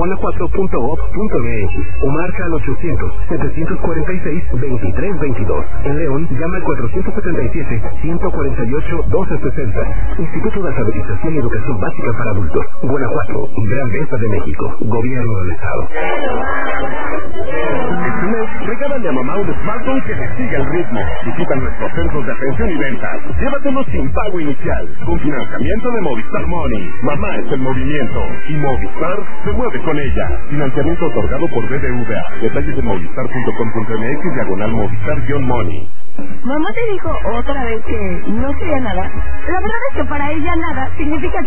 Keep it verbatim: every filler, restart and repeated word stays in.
guanajuato punto gov punto m x o marca al ochocientos, setecientos cuarenta y seis, veintitrés veintidós. En León, llama al cuatrocientos setenta y siete, ciento cuarenta y ocho, doce sesenta. Instituto de Alfabetización y Educación Básica para Adultos. Guanajuato, Grandeza de México. Gobierno del Estado. Este mes, regálale a mamá un smartphone que le siga el ritmo. Visita nuestros centros de atención y ventas. Llévatelo sin pago inicial, con financiamiento de Movistar Money. Mamá es el movimiento y Movistar se mueve con ella. Financiamiento otorgado por B B V A. Detalles de movistar punto com punto m x diagonal Movistar-Money. Mamá te dijo otra vez que no quería nada. La verdad es que para ella nada significa